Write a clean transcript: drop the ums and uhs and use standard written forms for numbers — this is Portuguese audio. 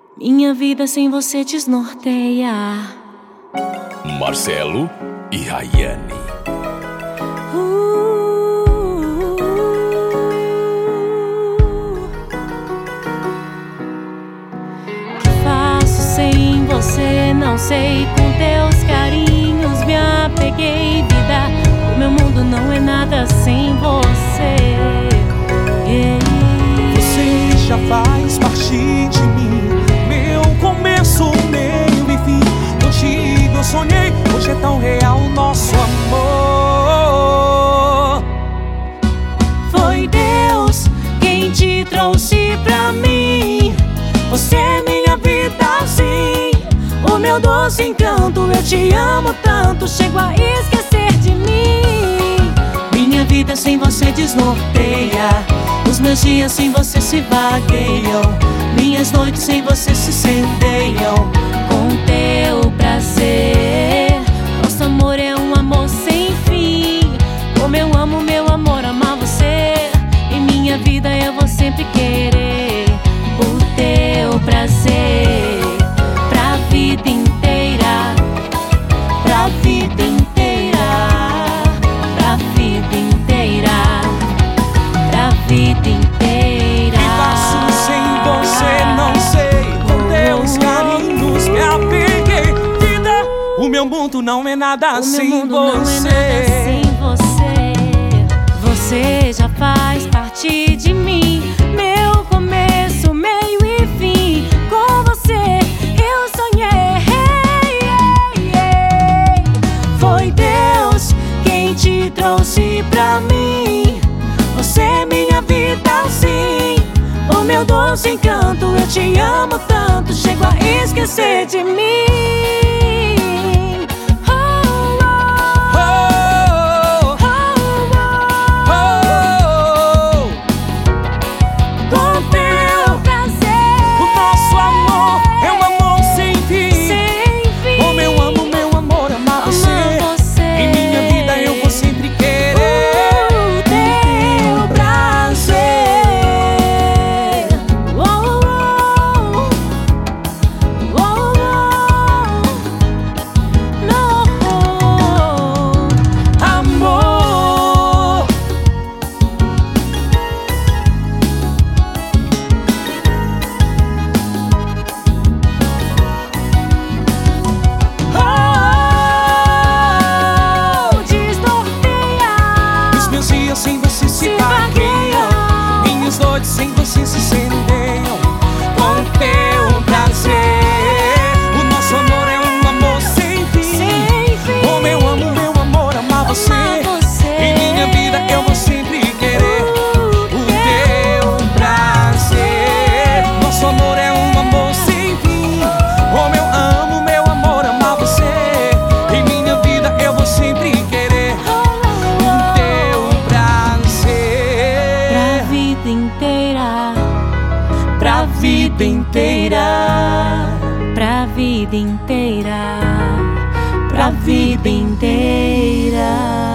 Minha vida sem você desnorteia. Marcelo e Rayane. Que faço sem você? Não sei. Com teus carinhos me apeguei, vida. O meu mundo não é nada sem você. Você já faz parte de mim, meu começo, meio e fim. Contigo eu sonhei, hoje é tão real nosso amor. Foi Deus quem te trouxe pra mim. Você é minha vida, sim. O meu doce encanto, eu te amo tanto. Chego a esquecer de mim. Minha vida sem você desnorteia. Os meus dias sem você se vagueiam. Minhas noites sem você se incendeiam. Com teu prazer, nosso amor é um amor sem fim. Como eu amo, meu amor, amar você. Em minha vida eu vou sempre querer o teu prazer. Pra vida inteira, pra vida inteira, pra vida inteira, pra vida inteira. Que faço sem você? Não sei. Com teus carinhos me apeguei, vida. O meu mundo não é nada sem você. Você já faz parte de mim, meu começo, meio e fim. Com você eu sonhei. Foi Deus quem te trouxe pra mim. Você é minha vida, sim. O meu doce encanto, eu te amo tanto. Chego a esquecer de mim. Sem você se incendeiam. Com teu prazer, o nosso amor é um amor sem fim. Como eu amo, meu amor, amar você. Em minha vida eu vou sempre querer o teu prazer. Nosso amor é um amor sem fim. Como eu amo, meu amor, amar você. Em minha vida eu vou sempre querer o teu prazer. Pra vida inteira, pra vida inteira, pra vida inteira, pra vida inteira.